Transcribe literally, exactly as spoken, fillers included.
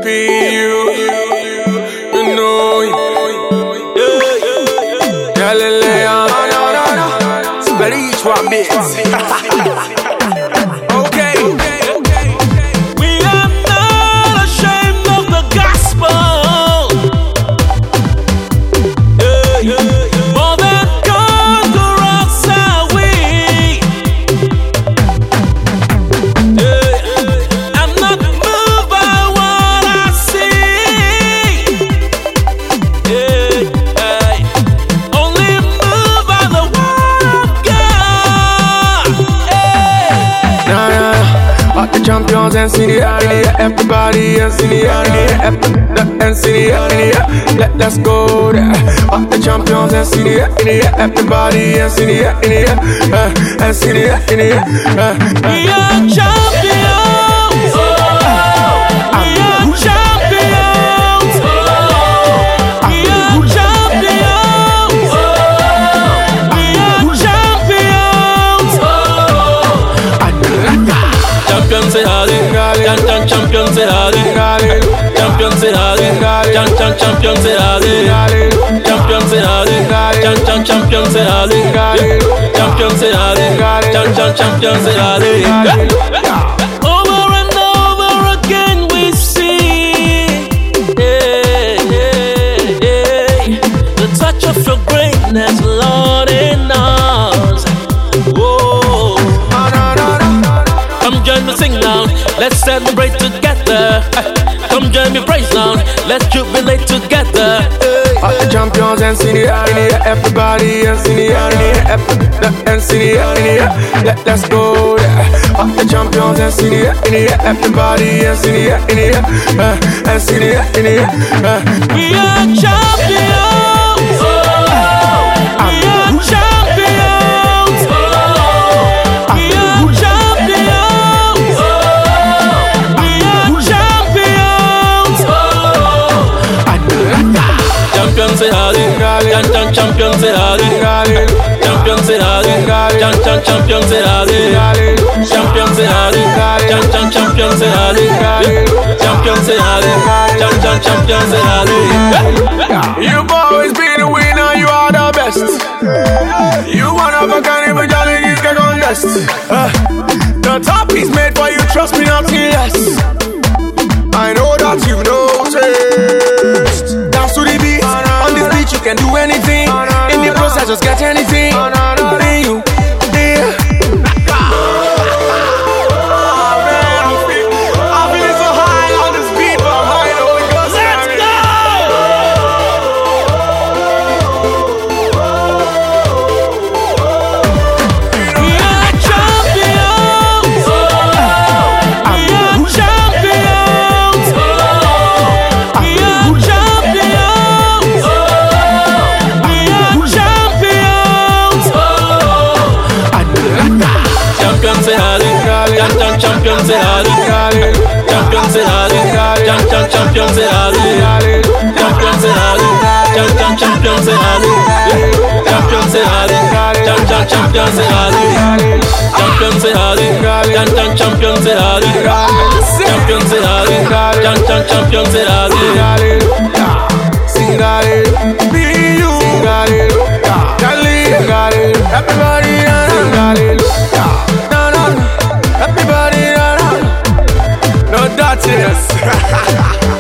be you. You know it. Galileo. Spell each one bit. Okay. We are not ashamed of the gospel. Yeah, yeah, yeah. More than conquerors are we. Yeah. I'm not moved by what I see. Yeah, yeah. Only moved by the word of God. Yeah. Nah, nah, nah. All the champions and in the air, everybody else in the air, the ends in the air. Let let's go there. All the champions and in the air, everybody else in the air, in the air, and in the air, in the air. We are champions. We are champions. We are champions. We are champions. Champions say hallelujah. Champion, champion say hallelujah. Champion say hallelujah. Champion, champion say hallelujah. Champion say hallelujah. Champion, champion say hallelujah. Champion say hallelujah. Champion, champion say hallelujah. Over and over again we see, yeah, yeah, yeah, the touch of your greatness, Lord, in us. Whoa. Come join me, sing now. Let's celebrate together. Come join me, praise now. Let's jubilate together. All the champions and in the air, everybody else in the air, the ends in the air. Let let's go there. All the champions and in the air, everybody else in the air, in the air, and in the air, in the air. We are champions. We are champions. We are champions. We are champions. Champions say hallelujah. Champions say hallelujah. Champions say hallelujah. Champions say hallelujah. Champions say hallelujah. Champions say hallelujah. Champions say hallelujah. Champions say hallelujah. You've always been a winner, you are the best. You one of a kind, even Johnny is the contest. Uh, the top is made for you, trust me, nothing less. I know that you've noticed. Dance to the beat, on this beat you can do anything. In the process, just get anything. Then you, yeah. Champion say hallelujah. Champion say hallelujah. Champion say hallelujah. Champion say hallelujah. Champion say hallelujah. Champion say hallelujah. Champion say hallelujah. Champion say hallelujah. Champion say hallelujah. Champion say hallelujah. Champion say hallelujah. Sing hallelujah. Be you. Sing hallelujah. Sing hallelujah. Everybody sing hallelujah. Everybody, no, no, no dirtiness.